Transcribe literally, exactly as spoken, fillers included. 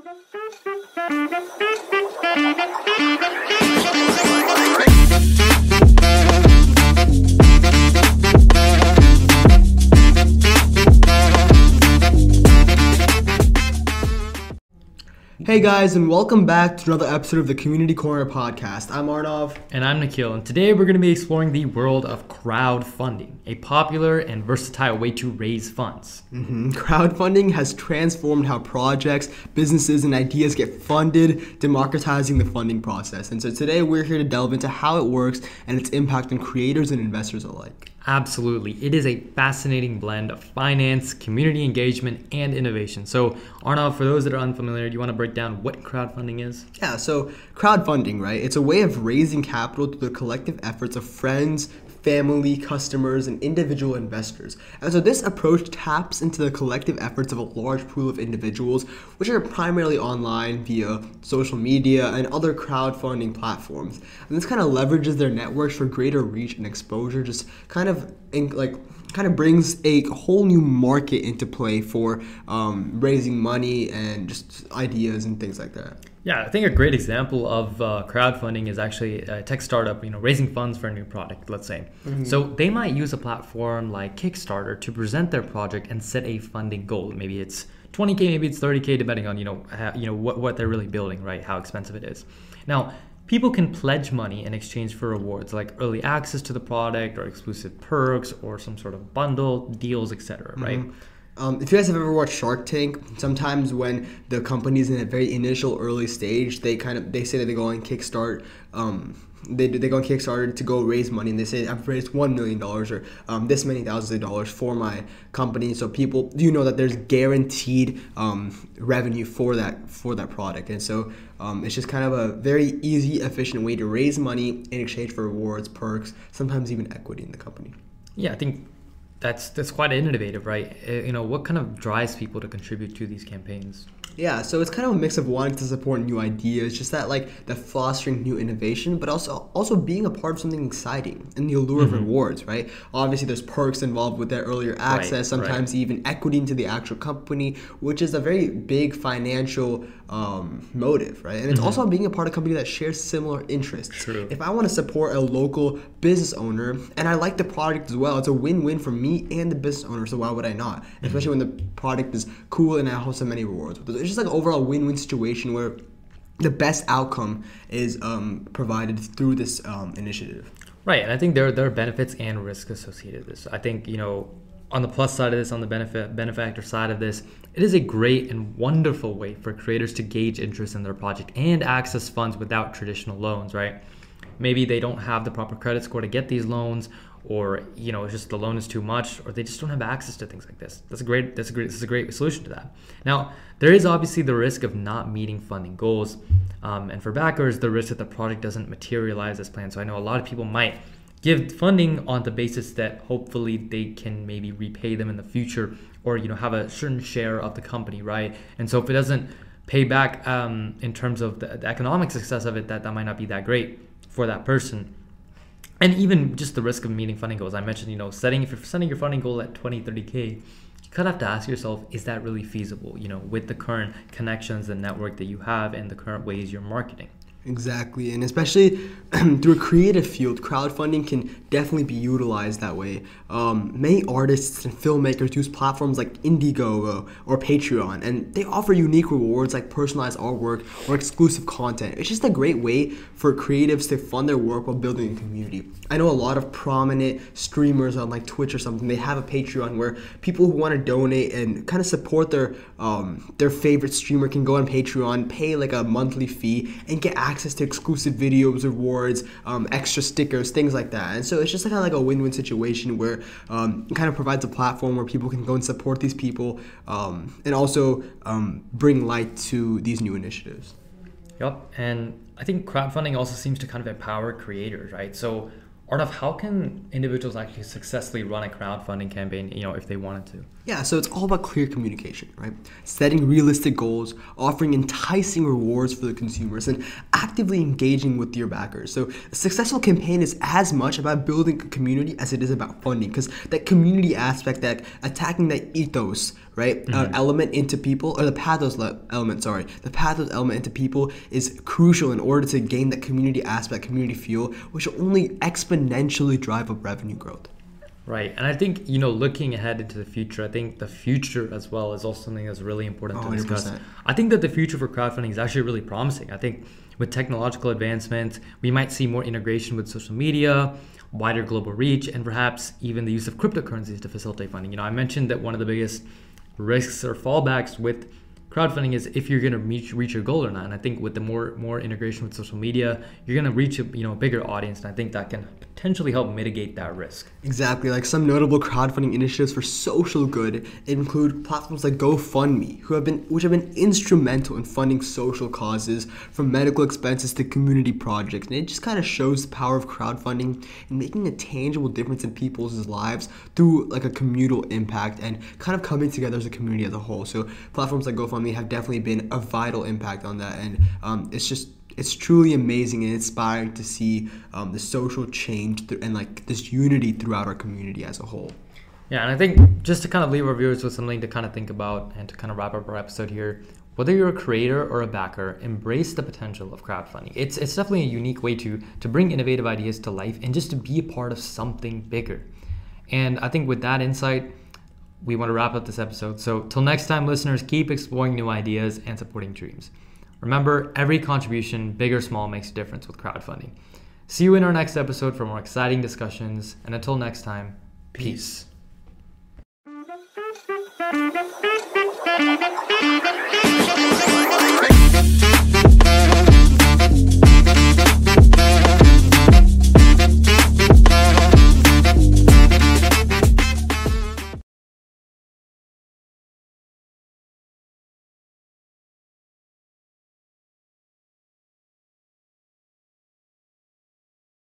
Hey guys, and welcome back to another episode of the Community Corner podcast. I'm Arnav. And I'm Nikhil, and today we're going to be exploring the world of crowdfunding, a popular and versatile way to raise funds. Mm-hmm. Crowdfunding has transformed how projects, businesses, and ideas get funded, democratizing the funding process. And so today we're here to delve into how it works and its impact on creators and investors alike. Absolutely. It is a fascinating blend of finance, community engagement, and innovation. So, Arnav, for those that are unfamiliar, do you want to break down what crowdfunding is? Yeah, so crowdfunding, right? It's a way of raising capital through the collective efforts of friends, family, customers, and individual investors. And so this approach taps into the collective efforts of a large pool of individuals, which are primarily online via social media and other crowdfunding platforms. And this kind of leverages their networks for greater reach and exposure, just kind of in, like kind of brings a whole new market into play for um, raising money and just ideas and things like that. Yeah, I think a great example of uh, crowdfunding is actually a tech startup, you know, raising funds for a new product, let's say. Mm-hmm. So they might use a platform like Kickstarter to present their project and set a funding goal. Maybe it's twenty K, maybe it's thirty K, depending on, you know, how, you know what, what they're really building, right? How expensive it is. Now, people can pledge money in exchange for rewards like early access to the product or exclusive perks or some sort of bundle, deals, et cetera, right? Mm-hmm. Um, if you guys have ever watched Shark Tank, sometimes when the company's in a very initial early stage, they kind of they say that they go on Kickstart. Um, they they go on Kickstarter to go raise money, and they say I've raised one million dollars or um, this many thousands of dollars for my company. So people, you know that there's guaranteed um, revenue for that for that product, and so um, it's just kind of a very easy, efficient way to raise money in exchange for rewards, perks, sometimes even equity in the company. Yeah, I think. That's that's quite innovative, right? You know, what kind of drives people to contribute to these campaigns? Yeah, so it's kind of a mix of wanting to support new ideas, just that like the fostering new innovation, but also also being a part of something exciting and the allure mm-hmm. of rewards, right? Obviously, there's perks involved with that earlier access, right, sometimes right. even equity into the actual company, which is a very big financial um, motive, right? And it's mm-hmm. also being a part of a company that shares similar interests. True. If I want to support a local business owner and I like the product as well, it's a win-win for me and the business owner, so why would I not? Mm-hmm. Especially when the product is cool and I have so many rewards. It's just like an overall win-win situation where the best outcome is um, provided through this um, initiative. Right, and I think there, there are benefits and risks associated with this. I think, you know, on the plus side of this, on the benefit benefactor side of this, it is a great and wonderful way for creators to gauge interest in their project and access funds without traditional loans, right? Maybe they don't have the proper credit score to get these loans, or you know, it's just the loan is too much, or they just don't have access to things like this. That's a great. That's a great. This is a great solution to that. Now, there is obviously the risk of not meeting funding goals, um, and for backers, the risk that the project doesn't materialize as planned. So I know a lot of people might give funding on the basis that hopefully they can maybe repay them in the future, or you know, have a certain share of the company, right? And so if it doesn't pay back um, in terms of the, the economic success of it, that that might not be that great for that person. And even just the risk of meeting funding goals. I mentioned, you know, setting if you're setting your funding goal at twenty, thirty K, you kind of have to ask yourself, is that really feasible, you know, with the current connections and network that you have and the current ways you're marketing? Exactly, and especially through a creative field, crowdfunding can definitely be utilized that way. Um, many artists and filmmakers use platforms like Indiegogo or Patreon, and they offer unique rewards like personalized artwork or exclusive content. It's just a great way for creatives to fund their work while building a community. I know a lot of prominent streamers on like Twitch or something, they have a Patreon where people who want to donate and kind of support their um, their favorite streamer can go on Patreon, pay like a monthly fee, and get access access to exclusive videos, rewards, um, extra stickers, things like that. And so it's just kind of like a win-win situation where um, it kind of provides a platform where people can go and support these people um, and also um, bring light to these new initiatives. Yep, and I think crowdfunding also seems to kind of empower creators, right? So Arnav, how can individuals actually successfully run a crowdfunding campaign, you know, if they wanted to? Yeah, so it's all about clear communication, right? Setting realistic goals, offering enticing rewards for the consumers, and actively engaging with your backers. So a successful campaign is as much about building a community as it is about funding, because that community aspect, that attacking that ethos, right, mm-hmm. uh, element into people, or the pathos le- element, sorry, the pathos element into people is crucial in order to gain that community aspect, community feel, which will only exponentially drive up revenue growth. Right. And I think, you know, looking ahead into the future, I think the future as well is also something that's really important to one hundred percent. discuss. I think that the future for crowdfunding is actually really promising. I think with technological advancements, we might see more integration with social media, wider global reach, and perhaps even the use of cryptocurrencies to facilitate funding. You know, I mentioned that one of the biggest risks or fallbacks with crowdfunding is if you're going to reach, reach your goal or not. And I think with the more more integration with social media, you're going to reach a you know bigger audience, and I think that can potentially help mitigate that risk. Exactly. Like some notable crowdfunding initiatives for social good include platforms like GoFundMe, who have been which have been instrumental in funding social causes, from medical expenses to community projects. And it just kind of shows the power of crowdfunding in making a tangible difference in people's lives through like a communal impact and kind of coming together as a community as a whole. So platforms like GoFundMe have definitely been a vital impact on that, and um, it's just it's truly amazing and inspiring to see um, the social change th- and like this unity throughout our community as a whole. Yeah, and I think just to kind of leave our viewers with something to kind of think about and to kind of wrap up our episode here, whether you're a creator or a backer, embrace the potential of crowdfunding. It's it's definitely a unique way to to bring innovative ideas to life and just to be a part of something bigger. And I think with that insight, we want to wrap up this episode. So till next time, listeners, keep exploring new ideas and supporting dreams. Remember, every contribution, big or small, makes a difference with crowdfunding. See you in our next episode for more exciting discussions. And until next time, peace. Peace.